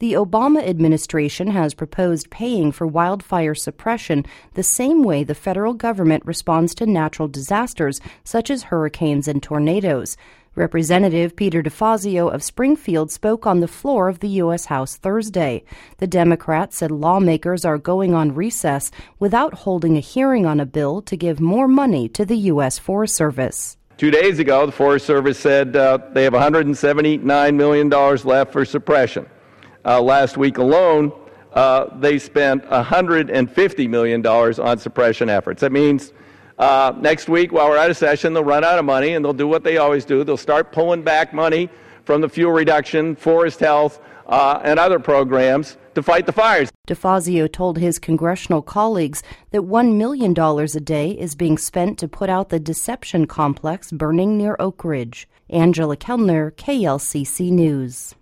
The Obama administration has proposed paying for wildfire suppression the same way the federal government responds to natural disasters such as hurricanes and tornadoes. Representative Peter DeFazio of Springfield spoke on the floor of the U.S. House Thursday. The Democrat said lawmakers are going on recess without holding a hearing on a bill to give more money to the U.S. Forest Service. 2 days ago, the Forest Service said they have $179 million left for suppression. Last week alone, they spent $150 million on suppression efforts. That means next week, while we're out of session, they'll run out of money, and they'll do what they always do. They'll start pulling back money from the fuel reduction, forest health, and other programs to fight the fires. DeFazio told his congressional colleagues that $1 million a day is being spent to put out the Deception Complex burning near Oak Ridge. Angela Kellner, KLCC News.